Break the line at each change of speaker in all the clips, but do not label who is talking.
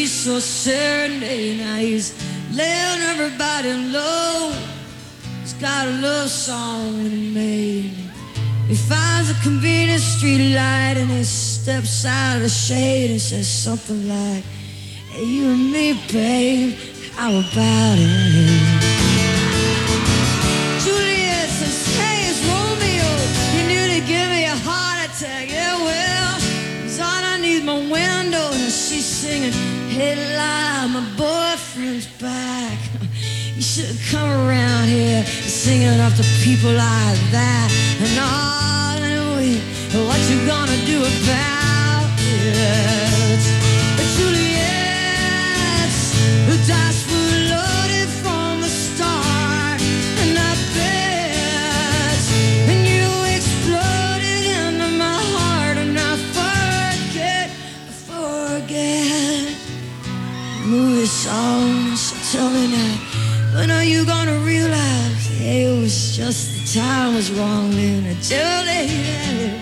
streets so serenade. Now he's laying everybody low. He's got a love song that he made. He finds a convenient street light and he steps out of the shade and says something like, hey, you and me, babe, how about it? Juliet says, hey, it's Romeo. You nearly give me a heart attack. Yeah, well, it's all I need, my window. And she's singing, hey, lie, my boyfriend's back. You should have come around here singing up to people like that. And all anyway, what you gonna do about it? But Juliet's the dice were loaded from the start, and I bet, and you exploded into my heart, and I forget. Movie songs, so tell me now, when are you gonna realize, hey, it was just the time was wrong then, until later.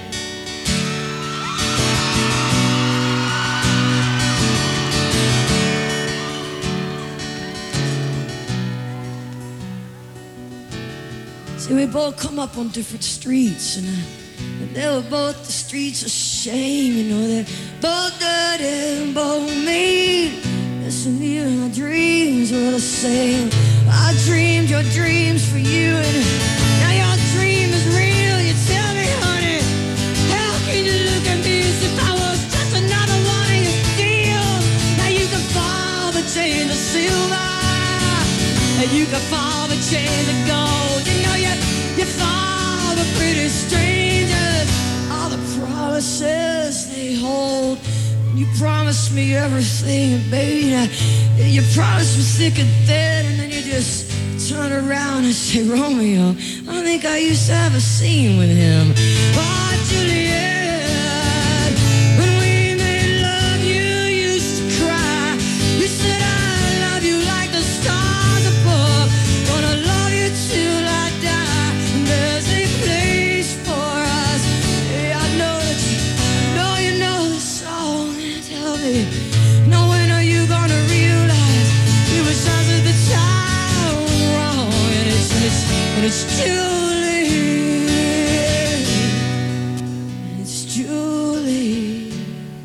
See, we both come up on different streets, and they were both the streets of shame, you know, they're both dirty and both mean. Yes, and me and my dreams were the same. I dreamed your dreams for you, and now your dream is real. You tell me, honey, how can you look at me as if I was just another one of your deals? Now you can fall the chain of silver, and you can fall the chain of gold. You know you fall the pretty strangers, all the promises they hold. You promised me everything, baby. You promised me thick and thin, and then you just turn around and say, Romeo, I think I used to have a scene with him. Oh, Juliet, when we made love, you used to cry. You said, I love you like the stars above. Gonna love you till I die. And there's a place for us. Yeah, I know you know the song. Tell me, now when are you gonna realize it was just at the time wrong, and it's too late. It's too late.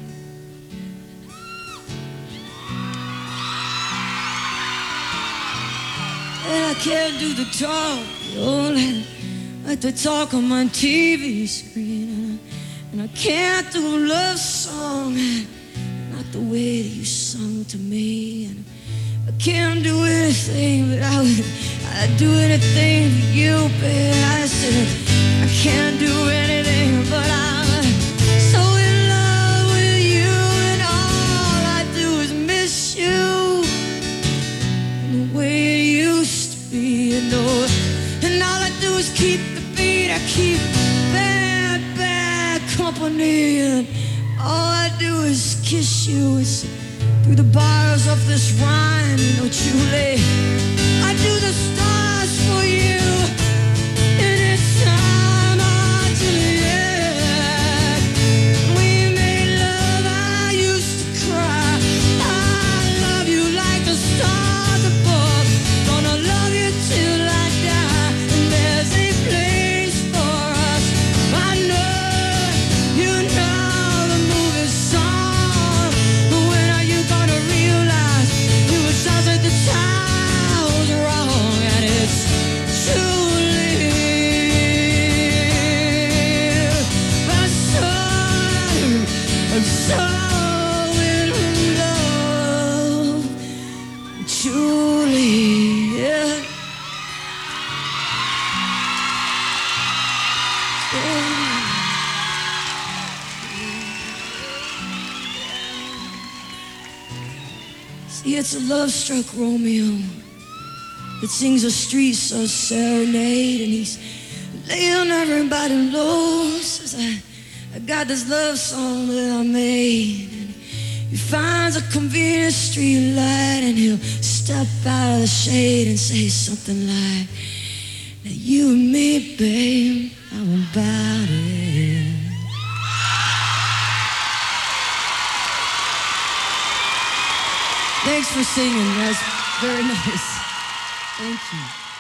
And I can't do the talk, oh, like the talk on my TV screen, and I can't do a love song not the way that you sung to me. And I can't do anything, but I'd do anything for you, babe. I said I can't do anything, but I'm so in love with you, and all I do is miss you, and the way it used to be, you know. And all I do is keep the beat, I keep bad company, and all I do is kiss you. It's through the bars of this rhyme, you know, Julie. I do the stars for you, and it's time, oh, Juliet. We made love, I used to cry. I love you like the stars above. Gonna love you till I die, and there's a place for us. I know, you know the movie song, but when are you gonna realize it was just at the time was wrong, and it's too late. I'm so in love, Juliet. See, it's a love-struck Romeo that sings a street so serenade, and he's laying everybody low. Says, I got this love song that I made, and he finds a convenient street light, and he'll step out of the shade and say something like, now you and me, babe, how about it? Thanks for singing. That's very nice. Thank you.